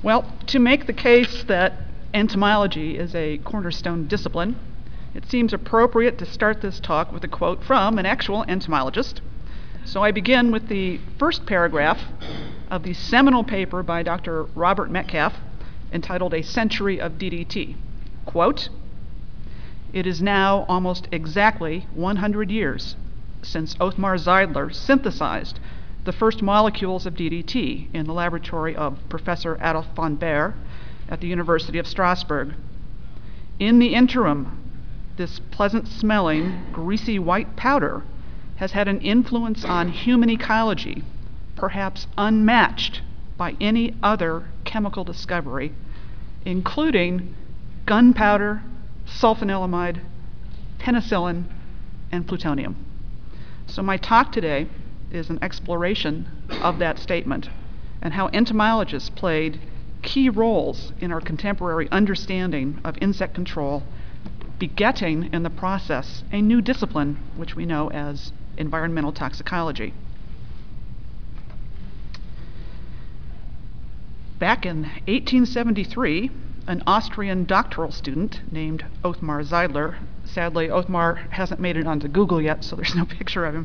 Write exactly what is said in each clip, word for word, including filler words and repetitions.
Well, to make the case that entomology is a cornerstone discipline, it seems appropriate to start this talk with a quote from an actual entomologist. So I begin with the first paragraph of the seminal paper by Doctor Robert Metcalfe entitled A Century of D D T. Quote, "It is now almost exactly one hundred years since Othmar Zeidler synthesized the first molecules of D D T in the laboratory of Professor Adolf von Baer at the University of Strasbourg. In the interim, this pleasant-smelling, greasy white powder has had an influence on human ecology, perhaps unmatched by any other chemical discovery, including gunpowder, sulfanilamide, penicillin, and plutonium." So my talk today is an exploration of that statement and how entomologists played key roles in our contemporary understanding of insect control, begetting in the process a new discipline which we know as environmental toxicology. Back in eighteen seventy-three, an Austrian doctoral student named Othmar Zeidler, sadly Othmar hasn't made it onto Google yet, so there's no picture of him.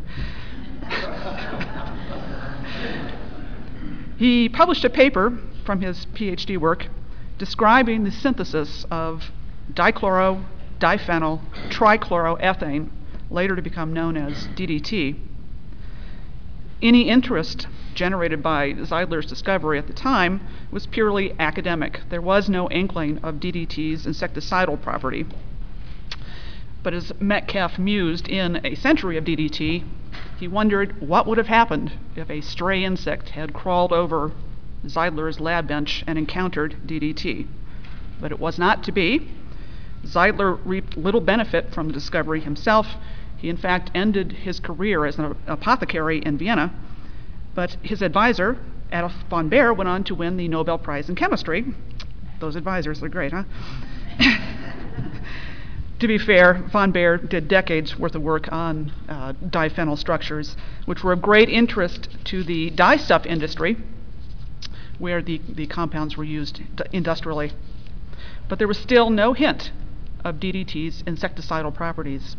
He published a paper from his PhD work describing the synthesis of dichloro, diphenyl, trichloroethane, later to become known as D D T. Any interest generated by Zeidler's discovery at the time was purely academic. There was no inkling of D D T's insecticidal property. But as Metcalfe mused in A Century of D D T, he wondered what would have happened if a stray insect had crawled over Zeidler's lab bench and encountered D D T. But it was not to be. Zeidler reaped little benefit from the discovery himself. He, in fact, ended his career as an apothecary in Vienna. But his advisor, Adolf von Baer, went on to win the Nobel Prize in Chemistry. Those advisors are great, huh? To be fair, von Baer did decades worth of work on uh, diphenyl structures, which were of great interest to the dyestuff industry, where the, the compounds were used industrially. But there was still no hint of D D T's insecticidal properties.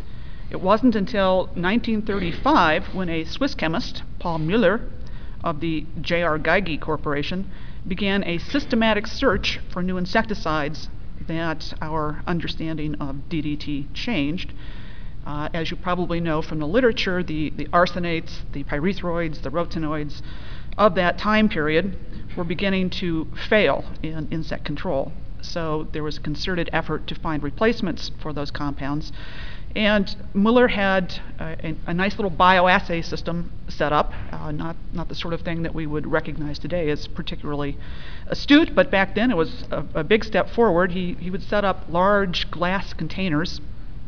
It wasn't until nineteen thirty-five when a Swiss chemist, Paul Müller, of the J R Geigy Corporation, began a systematic search for new insecticides that our understanding of D D T changed. Uh, as you probably know from the literature, the, the arsenates, the pyrethroids, the rotinoids of that time period were beginning to fail in insect control. So there was a concerted effort to find replacements for those compounds. And Müller had uh, a, a nice little bioassay system set up, uh, not, not the sort of thing that we would recognize today as particularly astute, but back then it was a, a big step forward. He, he would set up large glass containers,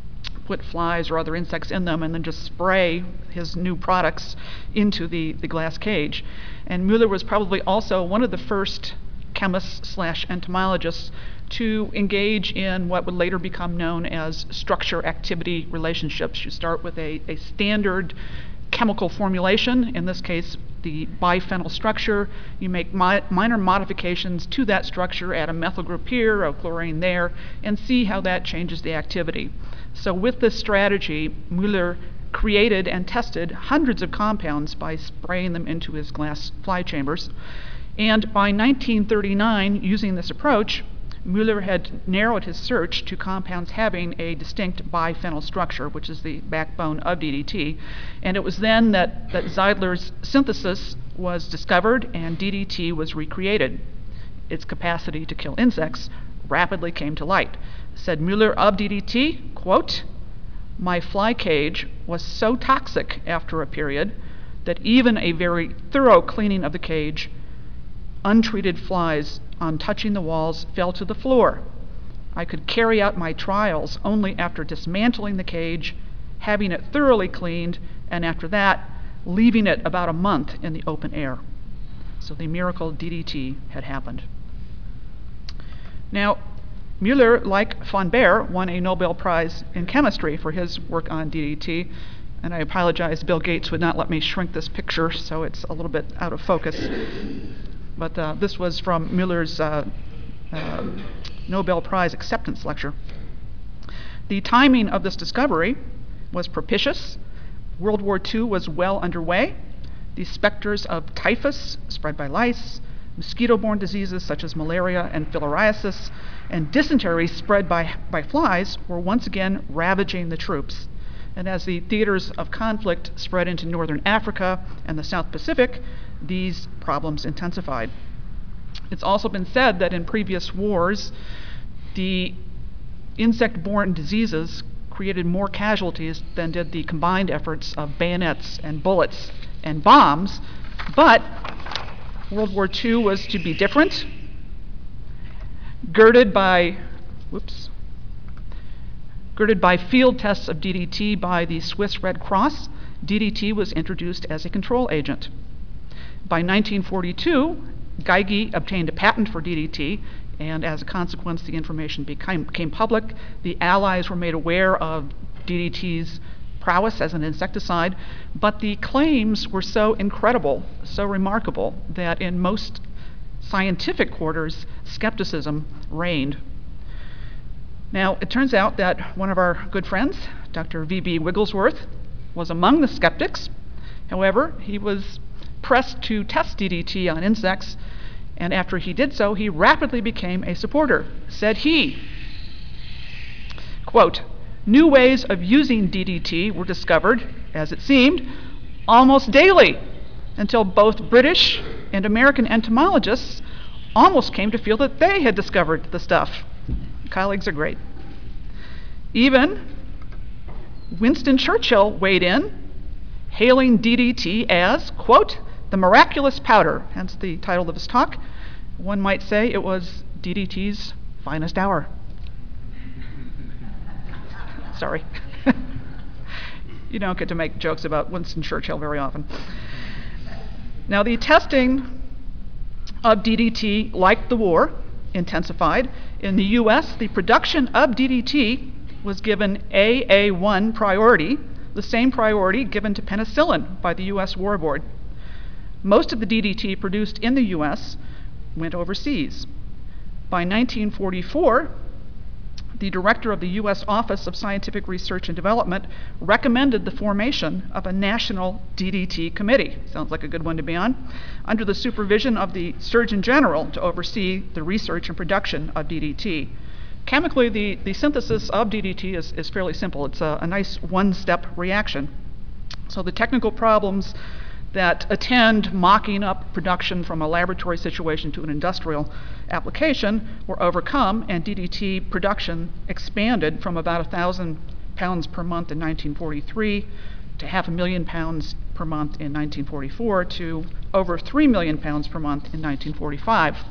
put flies or other insects in them, and then just spray his new products into the, the glass cage. And Müller was probably also one of the first chemists slash entomologists to engage in what would later become known as structure-activity relationships. You start with a, a standard chemical formulation, in this case the biphenyl structure. You make mi- minor modifications to that structure, add a methyl group here, a chlorine there, and see how that changes the activity. So with this strategy, Müller created and tested hundreds of compounds by spraying them into his glass fly chambers. And by nineteen thirty-nine, using this approach, Müller had narrowed his search to compounds having a distinct biphenyl structure, which is the backbone of D D T. And it was then that, that Zeidler's synthesis was discovered and D D T was recreated. Its capacity to kill insects rapidly came to light. Said Müller of D D T, quote, "My fly cage was so toxic after a period that even a very thorough cleaning of the cage, untreated flies on touching the walls fell to the floor. I could carry out my trials only after dismantling the cage, having it thoroughly cleaned, and after that, leaving it about a month in the open air." So the miracle D D T had happened. Now, Müller, like von Baer, won a Nobel Prize in Chemistry for his work on D D T. And I apologize, Bill Gates would not let me shrink this picture, so it's a little bit out of focus. but uh, this was from Müller's uh, uh, Nobel Prize acceptance lecture. The timing of this discovery was propitious. World War Two was well underway. The specters of typhus, spread by lice, mosquito-borne diseases such as malaria and filariasis, and dysentery spread by, by flies were once again ravaging the troops. And as the theaters of conflict spread into northern Africa and the South Pacific, these problems intensified. It's also been said that in previous wars, the insect-borne diseases created more casualties than did the combined efforts of bayonets and bullets and bombs, but World War Two was to be different. Girded by, whoops, girded by field tests of D D T by the Swiss Red Cross, D D T was introduced as a control agent. By nineteen forty-two, Geigy obtained a patent for D D T, and as a consequence, the information became, became public. The Allies were made aware of D D T's prowess as an insecticide, but the claims were so incredible, so remarkable, that in most scientific quarters, skepticism reigned. Now, it turns out that one of our good friends, Doctor V B Wigglesworth, was among the skeptics. However, he was pressed to test D D T on insects, and after he did so, he rapidly became a supporter. Said he, quote, "New ways of using D D T were discovered, as it seemed, almost daily, until both British and American entomologists almost came to feel that they had discovered the stuff." Colleagues are great. Even Winston Churchill weighed in, hailing D D T as, quote, "the miraculous powder," hence the title of his talk. One might say it was D D T's finest hour. Sorry. You don't get to make jokes about Winston Churchill very often. Now, the testing of D D T, like the war, intensified. In the U S, the production of D D T was given A A one priority, the same priority given to penicillin by the U S War Board. Most of the D D T produced in the U S went overseas. By nineteen forty-four, the director of the U S Office of Scientific Research and Development recommended the formation of a national D D T committee. Sounds like a good one to be on. Under the supervision of the Surgeon General to oversee the research and production of D D T. Chemically, the, the synthesis of D D T is, is fairly simple. It's a, a nice one-step reaction. So the technical problems that attend mocking up production from a laboratory situation to an industrial application were overcome, and D D T production expanded from about one thousand pounds per month in nineteen forty-three to half a million pounds per month in nineteen forty-four to over three million pounds per month in nineteen forty-five.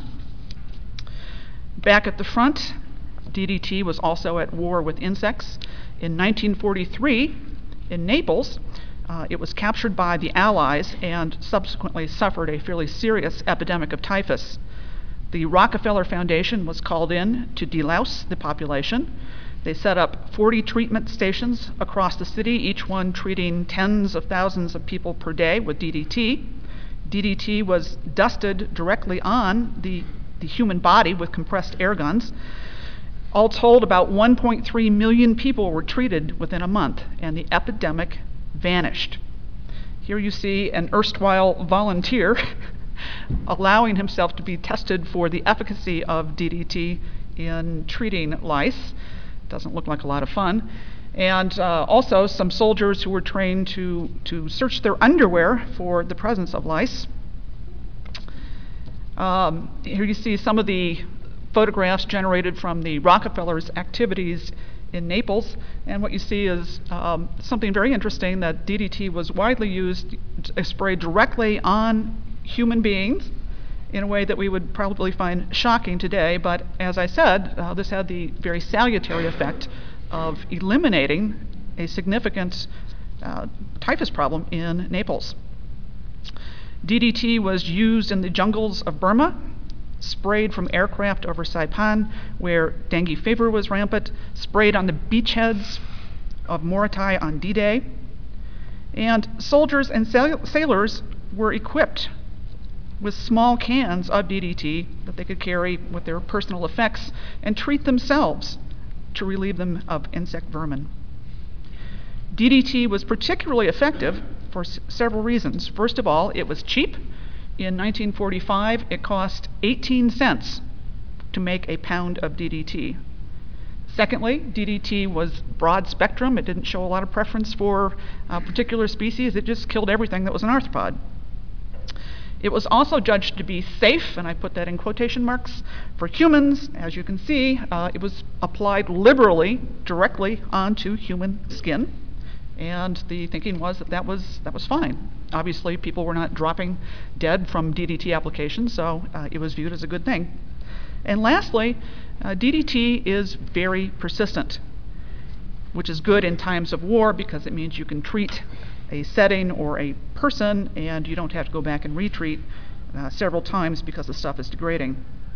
Back at the front, D D T was also at war with insects. In nineteen forty-three, in Naples, Uh, it was captured by the Allies and subsequently suffered a fairly serious epidemic of typhus. The Rockefeller Foundation was called in to delouse the population. They set up forty treatment stations across the city, each one treating tens of thousands of people per day with D D T. D D T was dusted directly on the, the human body with compressed air guns. All told, about one point three million people were treated within a month, and the epidemic vanished. Here you see an erstwhile volunteer allowing himself to be tested for the efficacy of D D T in treating lice. Doesn't look like a lot of fun. And uh, also some soldiers who were trained to, to search their underwear for the presence of lice. Um, here you see some of the photographs generated from the Rockefeller's activities in Naples, and what you see is um, something very interesting, that D D T was widely used, uh, sprayed directly on human beings in a way that we would probably find shocking today, but as I said, uh, this had the very salutary effect of eliminating a significant uh, typhus problem in Naples. D D T was used in the jungles of Burma, sprayed from aircraft over Saipan, where dengue fever was rampant, sprayed on the beachheads of Morotai on D-Day. And soldiers and sail- sailors were equipped with small cans of D D T that they could carry with their personal effects and treat themselves to relieve them of insect vermin. D D T was particularly effective for s- several reasons. First of all, it was cheap. In nineteen forty-five, it cost eighteen cents to make a pound of D D T. Secondly, D D T was broad spectrum. It didn't show a lot of preference for a particular species. It just killed everything that was an arthropod. It was also judged to be safe, and I put that in quotation marks, for humans. As you can see, uh, it was applied liberally directly onto human skin, and the thinking was that that was, that was fine. Obviously, people were not dropping dead from D D T applications, so uh, it was viewed as a good thing. And lastly, uh, D D T is very persistent, which is good in times of war because it means you can treat a setting or a person and you don't have to go back and retreat uh, several times because the stuff is degrading.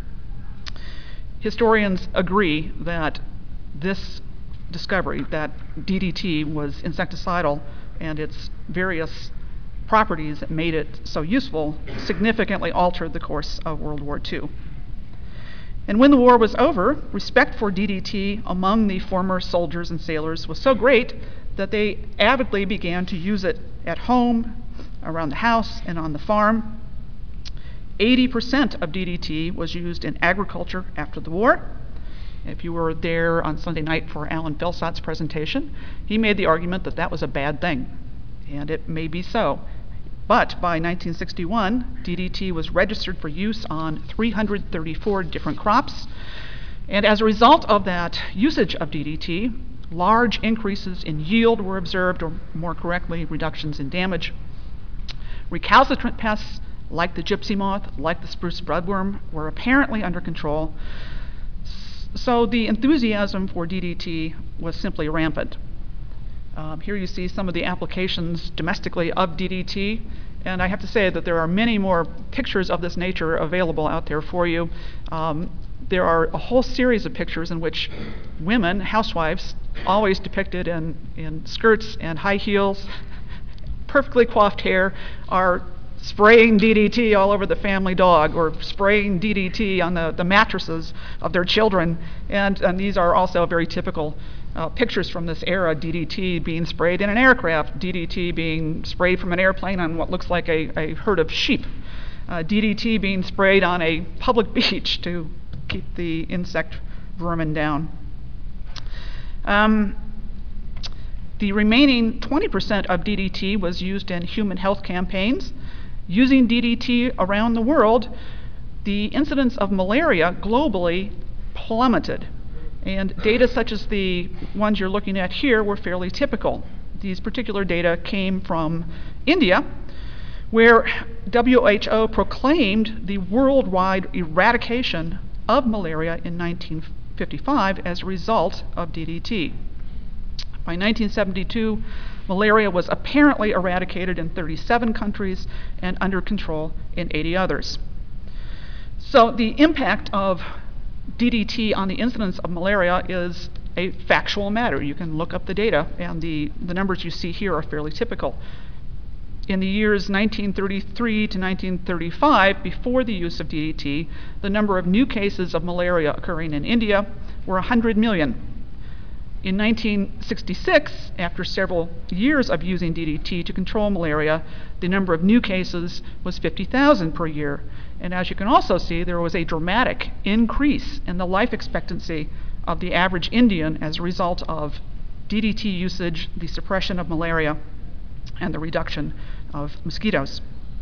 Historians agree that this discovery, that D D T was insecticidal and its various properties that made it so useful, significantly altered the course of World War Two. And when the war was over, respect for D D T among the former soldiers and sailors was so great that they avidly began to use it at home, around the house, and on the farm. eighty percent of D D T was used in agriculture after the war. If you were there on Sunday night for Alan Felsot's presentation, he made the argument that that was a bad thing, and it may be so. But by nineteen sixty-one, D D T was registered for use on three hundred thirty-four different crops, and as a result of that usage of D D T, large increases in yield were observed, or more correctly, reductions in damage. Recalcitrant pests, like the gypsy moth, like the spruce bloodworm, were apparently under control. So the enthusiasm for D D T was simply rampant. Um, here you see some of the applications domestically of D D T, and I have to say that there are many more pictures of this nature available out there for you. Um, there are a whole series of pictures in which women, housewives, always depicted in, in skirts and high heels, perfectly coiffed hair, are spraying D D T all over the family dog or spraying D D T on the, the mattresses of their children. And, and these are also very typical uh, pictures from this era, D D T being sprayed in an aircraft, D D T being sprayed from an airplane on what looks like a, a herd of sheep, uh, D D T being sprayed on a public beach to keep the insect vermin down. Um, the remaining twenty percent of D D T was used in human health campaigns. Using D D T around the world, the incidence of malaria globally plummeted. And data such as the ones you're looking at here were fairly typical. These particular data came from India, where W H O proclaimed the worldwide eradication of malaria in nineteen fifty-five as a result of D D T. By nineteen seventy-two, malaria was apparently eradicated in thirty-seven countries and under control in eighty others. So the impact of D D T on the incidence of malaria is a factual matter. You can look up the data, and the, the numbers you see here are fairly typical. In the years nineteen thirty-three to nineteen thirty-five, before the use of D D T, the number of new cases of malaria occurring in India were one hundred million. In nineteen sixty-six, after several years of using D D T to control malaria, the number of new cases was fifty thousand per year. And as you can also see, there was a dramatic increase in the life expectancy of the average Indian as a result of D D T usage, the suppression of malaria, and the reduction of mosquitoes.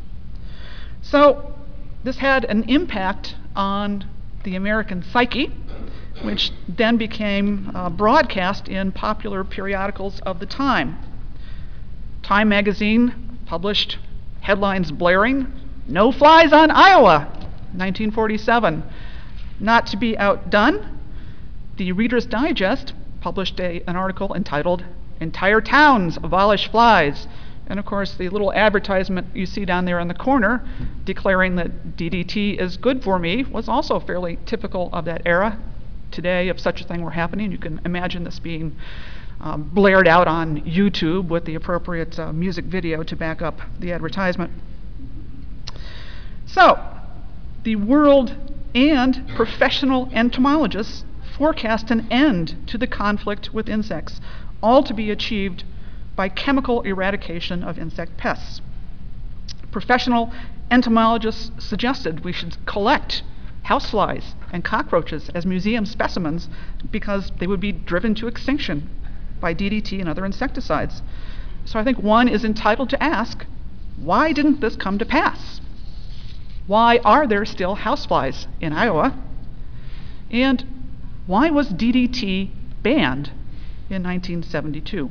So this had an impact on the American psyche, which then became uh, broadcast in popular periodicals of the time. Time magazine published headlines blaring, "No flies on Iowa," nineteen forty-seven. Not to be outdone, the Reader's Digest published a, an article entitled, "Entire Towns Abolish Flies." And of course, the little advertisement you see down there in the corner declaring that D D T is good for me was also fairly typical of that era. Today, if such a thing were happening, you can imagine this being um, blared out on YouTube with the appropriate uh, music video to back up the advertisement. So, the world and professional entomologists forecast an end to the conflict with insects, all to be achieved by chemical eradication of insect pests. Professional entomologists suggested we should collect houseflies and cockroaches as museum specimens because they would be driven to extinction by D D T and other insecticides. So I think one is entitled to ask, why didn't this come to pass? Why are there still houseflies in Iowa? And why was D D T banned in nineteen seventy-two?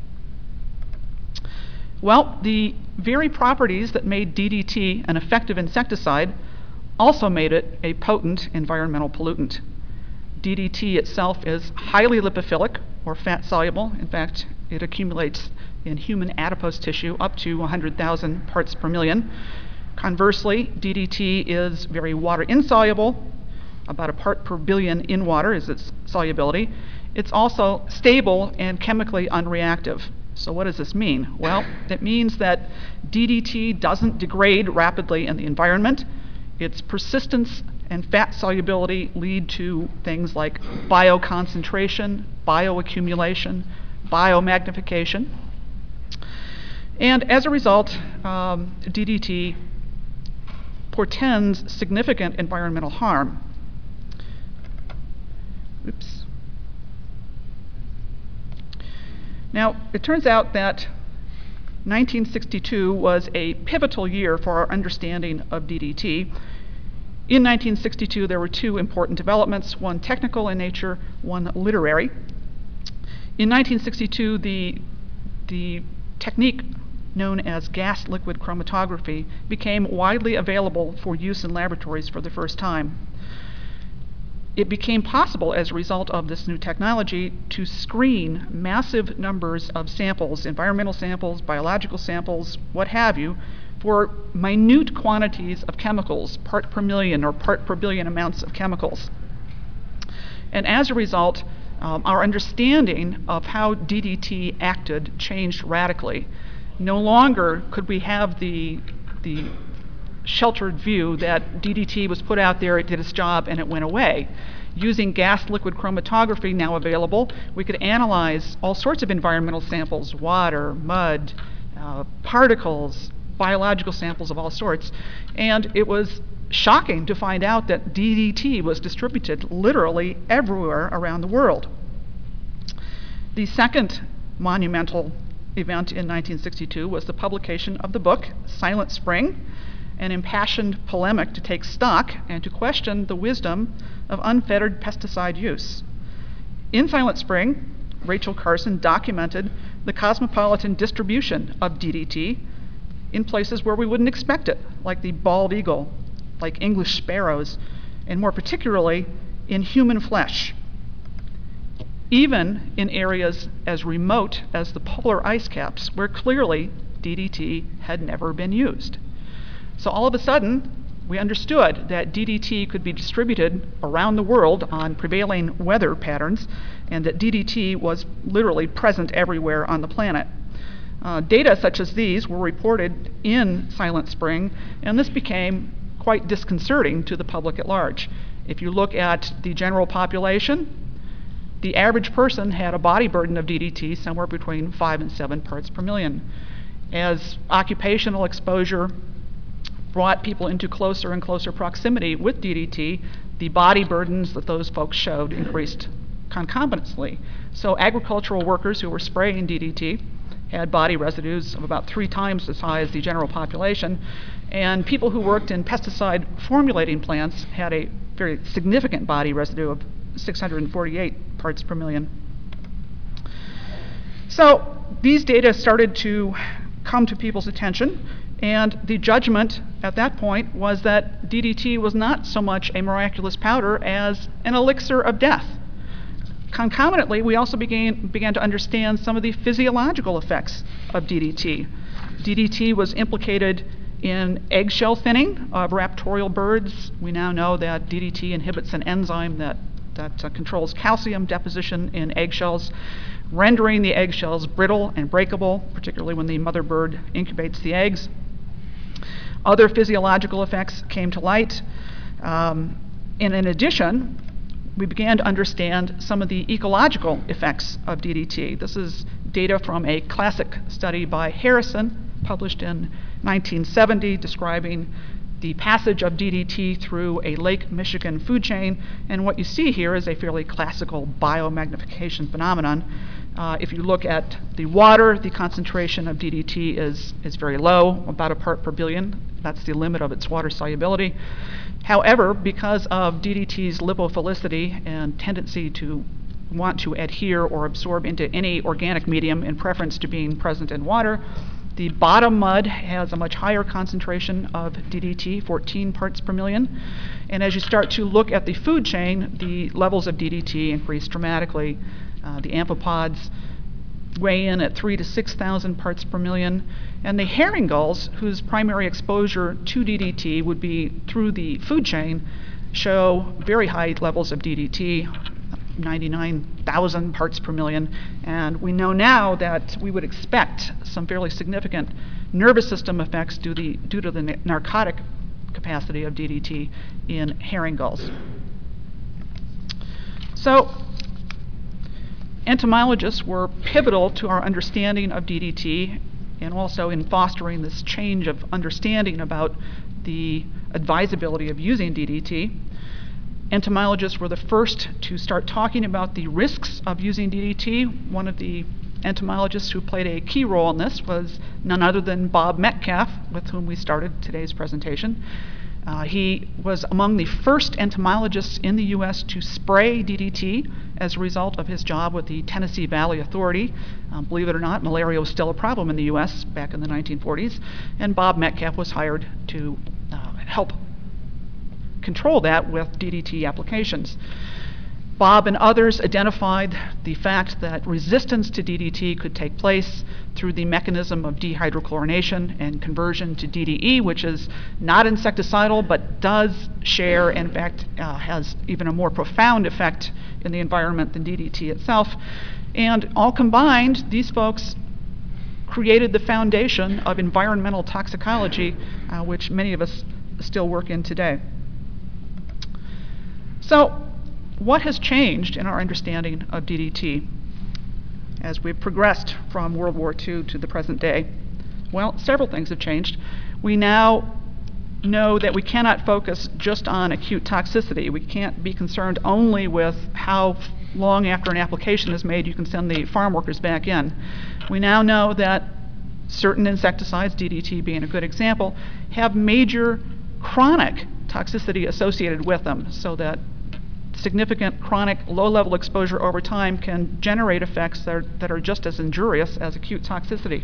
Well, the very properties that made D D T an effective insecticide also made it a potent environmental pollutant. D D T itself is highly lipophilic or fat soluble. In fact, it accumulates in human adipose tissue up to one hundred thousand parts per million. Conversely, D D T is very water insoluble. About a part per billion in water is its solubility. It's also stable and chemically unreactive. So what does this mean? Well, it means that D D T doesn't degrade rapidly in the environment. Its persistence and fat solubility lead to things like bioconcentration, bioaccumulation, biomagnification. And as a result, um, D D T portends significant environmental harm. Oops. Now, it turns out that nineteen sixty-two was a pivotal year for our understanding of D D T. In nineteen sixty-two, there were two important developments, one technical in nature, one literary. In nineteen sixty-two, the, the technique known as gas liquid chromatography became widely available for use in laboratories for the first time. It became possible as a result of this new technology to screen massive numbers of samples, environmental samples, biological samples, what have you, for minute quantities of chemicals, part per million or part per billion amounts of chemicals. And as a result, um, our understanding of how D D T acted changed radically. No longer could we have the, the sheltered view that D D T was put out there, it did its job, and it went away. Using gas liquid chromatography now available, we could analyze all sorts of environmental samples, water, mud, uh, particles, biological samples of all sorts, and it was shocking to find out that D D T was distributed literally everywhere around the world. The second monumental event in nineteen sixty-two was the publication of the book Silent Spring, an impassioned polemic to take stock and to question the wisdom of unfettered pesticide use. In Silent Spring, Rachel Carson documented the cosmopolitan distribution of D D T in places where we wouldn't expect it, like the bald eagle, like English sparrows, and more particularly in human flesh, even in areas as remote as the polar ice caps, where clearly D D T had never been used. So all of a sudden, we understood that D D T could be distributed around the world on prevailing weather patterns, and that D D T was literally present everywhere on the planet. Uh, data such as these were reported in Silent Spring, and this became quite disconcerting to the public at large. If you look at the general population, the average person had a body burden of D D T somewhere between five and seven parts per million. As occupational exposure brought people into closer and closer proximity with D D T, the body burdens that those folks showed increased concomitantly. So agricultural workers who were spraying D D T had body residues of about three times as high as the general population, and people who worked in pesticide formulating plants had a very significant body residue of six hundred forty-eight parts per million. So these data started to come to people's attention, and the judgment at that point was that D D T was not so much a miraculous powder as an elixir of death. Concomitantly, we also began, began to understand some of the physiological effects of D D T. D D T was implicated in eggshell thinning of raptorial birds. We now know that D D T inhibits an enzyme that, that uh, controls calcium deposition in eggshells, rendering the eggshells brittle and breakable, particularly when the mother bird incubates the eggs. Other physiological effects came to light. Um, and in addition, we began to understand some of the ecological effects of D D T. This is data from a classic study by Harrison, published in nineteen seventy, describing the passage of D D T through a Lake Michigan food chain. And what you see here is a fairly classical biomagnification phenomenon. Uh, if you look at the water, the concentration of D D T is, is very low, about a part per billion. That's the limit of its water solubility. However, because of D D T's lipophilicity and tendency to want to adhere or absorb into any organic medium in preference to being present in water, the bottom mud has a much higher concentration of D D T, fourteen parts per million. And as you start to look at the food chain, the levels of D D T increase dramatically. Uh, the amphipods weigh in at three to six thousand parts per million. And the herring gulls, whose primary exposure to D D T would be through the food chain, show very high levels of D D T, ninety-nine thousand parts per million. And we know now that we would expect some fairly significant nervous system effects due, the, due to the narcotic capacity of D D T in herring gulls. So entomologists were pivotal to our understanding of D D T and also in fostering this change of understanding about the advisability of using D D T. Entomologists were the first to start talking about the risks of using D D T. One of the entomologists who played a key role in this was none other than Bob Metcalfe, with whom we started today's presentation. Uh, he was among the first entomologists in the U S to spray D D T as a result of his job with the Tennessee Valley Authority. Um, believe it or not, malaria was still a problem in the U S back in the nineteen forties, and Bob Metcalfe was hired to uh, help control that with D D T applications. Bob and others identified the fact that resistance to D D T could take place through the mechanism of dehydrochlorination and conversion to D D E, which is not insecticidal but does share, in fact, uh, has even a more profound effect in the environment than D D T itself. And all combined, these folks created the foundation of environmental toxicology, uh, which many of us still work in today. So, what has changed in our understanding of D D T as we've progressed from World War Two to the present day? Well, several things have changed. We now know that we cannot focus just on acute toxicity. We can't be concerned only with how long after an application is made you can send the farm workers back in. We now know that certain insecticides, D D T being a good example, have major chronic toxicity associated with them, so that significant chronic low-level exposure over time can generate effects that are, that are just as injurious as acute toxicity.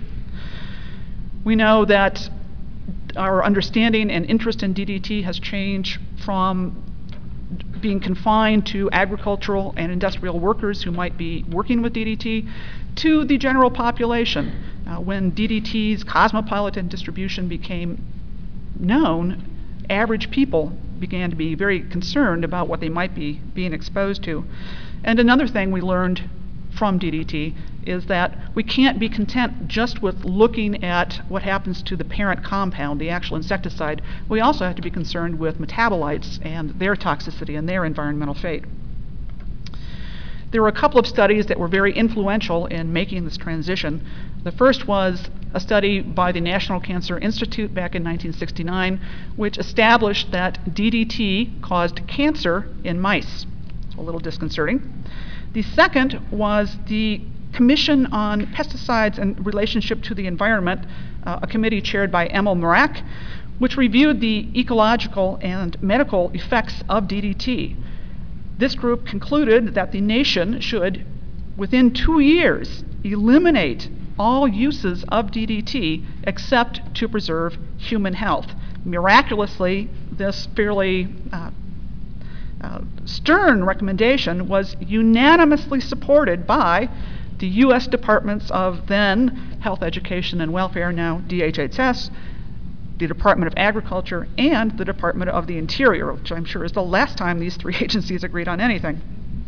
We know that our understanding and interest in D D T has changed from being confined to agricultural and industrial workers who might be working with D D T to the general population. Uh, when D D T's cosmopolitan distribution became known, average people began to be very concerned about what they might be being exposed to. And another thing we learned from D D T is that we can't be content just with looking at what happens to the parent compound, the actual insecticide. We also have to be concerned with metabolites and their toxicity and their environmental fate. There were a couple of studies that were very influential in making this transition. The first was a study by the National Cancer Institute back in nineteen sixty-nine, which established that D D T caused cancer in mice. It's a little disconcerting. The second was the Commission on Pesticides and Relationship to the Environment, uh, a committee chaired by Emil Mrak, which reviewed the ecological and medical effects of D D T. This group concluded that the nation should, within two years, eliminate all uses of D D T except to preserve human health. Miraculously, this fairly uh, uh, stern recommendation was unanimously supported by the U S Departments of then Health, Education, and Welfare, now D H S S, the Department of Agriculture, and the Department of the Interior, which I'm sure is the last time these three agencies agreed on anything.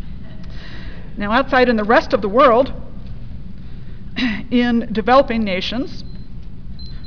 Now, outside in the rest of the world, in developing nations,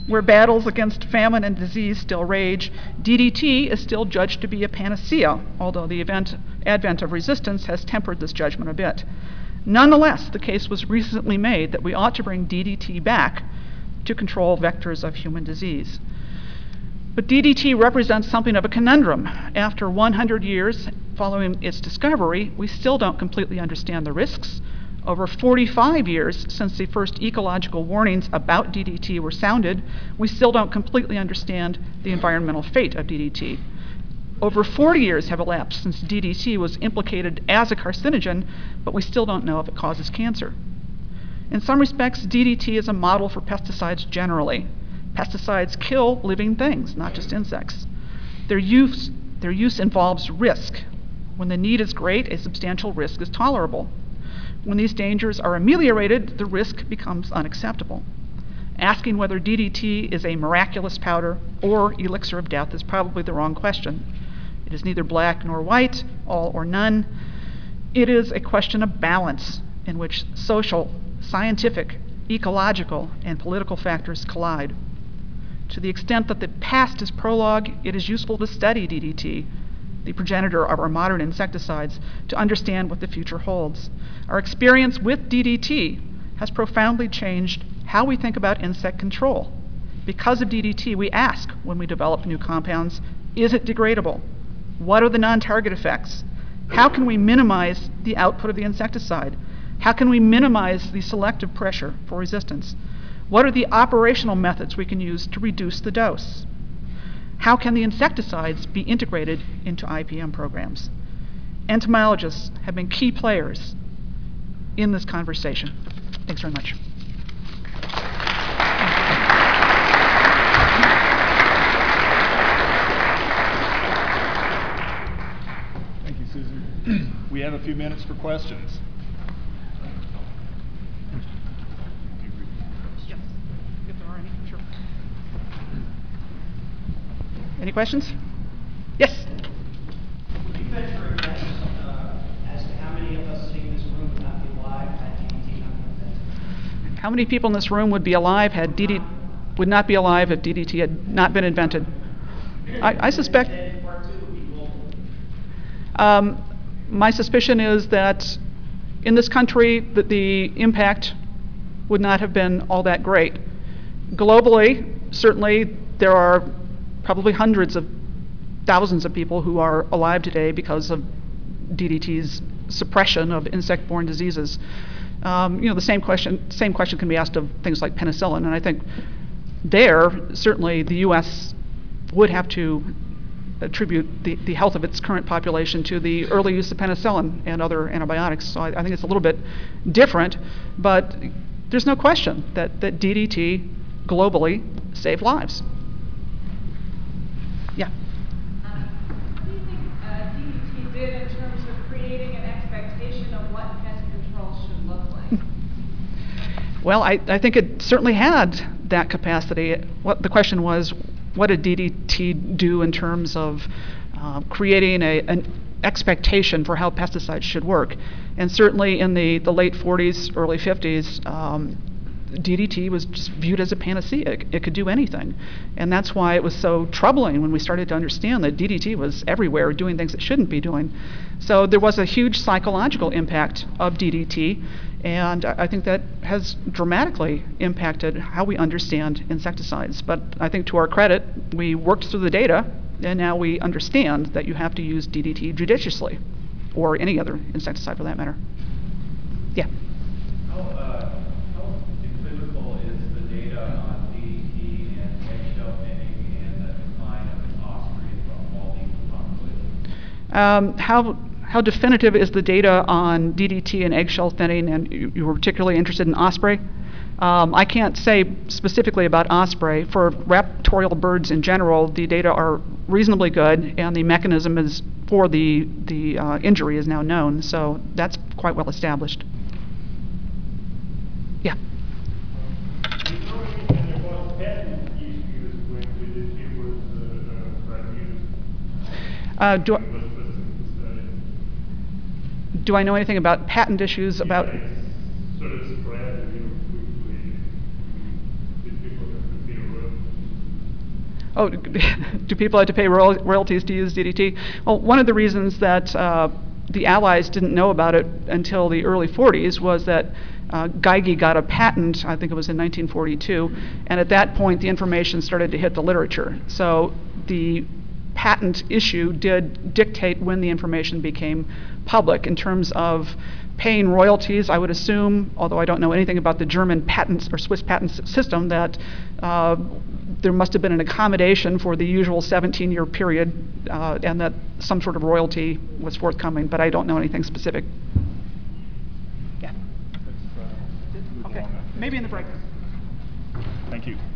Where battles against famine and disease still rage, D D T is still judged to be a panacea, although the event, advent of resistance has tempered this judgment a bit. Nonetheless, the case was recently made that we ought to bring D D T back to control vectors of human disease. But D D T represents something of a conundrum. After one hundred years following its discovery, we still don't completely understand the risks. Over forty-five years since the first ecological warnings about D D T were sounded, we still don't completely understand the environmental fate of D D T. Over forty years have elapsed since D D T was implicated as a carcinogen, but we still don't know if it causes cancer. In some respects, D D T is a model for pesticides generally. Pesticides kill living things, not just insects. Their use, their use involves risk. When the need is great, a substantial risk is tolerable. When these dangers are ameliorated, the risk becomes unacceptable. Asking whether D D T is a miraculous powder or elixir of death is probably the wrong question. It is neither black nor white, all or none. It is a question of balance in which social, scientific, ecological, and political factors collide. To the extent that the past is prologue, it is useful to study D D T, the progenitor of our modern insecticides, to understand what the future holds. Our experience with D D T has profoundly changed how we think about insect control. Because of D D T, we ask when we develop new compounds, is it degradable? What are the non-target effects? How can we minimize the output of the insecticide? How can we minimize the selective pressure for resistance? What are the operational methods we can use to reduce the dose? How can the insecticides be integrated into I P M programs? Entomologists have been key players in this conversation. Thanks very much. Thank you, Susan. We have a few minutes for questions. Yes, if there are any, sure. Any questions? Yes? Would you venture a guess uh, as to how many of us sitting in this room would not be alive had D D T not been invented? How many people in this room would be alive had D D T, would not be alive if D D T had not been invented? I, I suspect, um, my suspicion is that in this country that the impact would not have been all that great. Globally, certainly there are probably hundreds of thousands of people who are alive today because of D D T's suppression of insect-borne diseases. Um, you know, the same question, same question can be asked of things like penicillin, and I think there, certainly the U S would have to attribute the, the health of its current population to the early use of penicillin and other antibiotics. So I, I think it's a little bit different, but there's no question that, that D D T globally saved lives. Yeah. Um, what do you think uh, D D T did in terms of creating an expectation of what pest control should look like? Well, I, I think it certainly had that capacity. What the question was, what did D D T do in terms of uh, creating a, an expectation for how pesticides should work? And certainly in the, the late forties, early fifties, um, D D T was just viewed as a panacea. It, it could do anything. And that's why it was so troubling when we started to understand that D D T was everywhere doing things it shouldn't be doing. So there was a huge psychological impact of D D T, and I think that has dramatically impacted how we understand insecticides. But I think to our credit, we worked through the data, and now we understand that you have to use D D T judiciously, or any other insecticide for that matter. Yeah? How, uh, how equivocal is the data on D D T and eggshell thinning and the decline of osprey from all these populations? Um, how, how definitive is the data on D D T and eggshell thinning, and you, you were particularly interested in osprey? Um, I can't say specifically about osprey. For raptorial birds in general, the data are reasonably good, and the mechanism is for the, the uh, injury is now known, so that's quite well established. Yeah? Do you know anything about patent issues when D D T was uh, uh, used? Uh, do, I, Was specific studies? do I know anything about patent issues about? Yeah, it's sort of spread, you know, quickly. Did people have to be around? Oh, do people have to pay royal- royalties to use D D T? Well, one of the reasons that uh, the Allies didn't know about it until the early forties was that uh, Geigy got a patent, I think it was in nineteen forty-two, and at that point the information started to hit the literature. So the patent issue did dictate when the information became public. In terms of paying royalties, I would assume, although I don't know anything about the German patents or Swiss patent s- system, that uh, there must have been an accommodation for the usual seventeen-year period, uh, and that some sort of royalty was forthcoming, but I don't know anything specific. Yeah. Let's, uh, move Okay. along then. Maybe in the break. Thank you.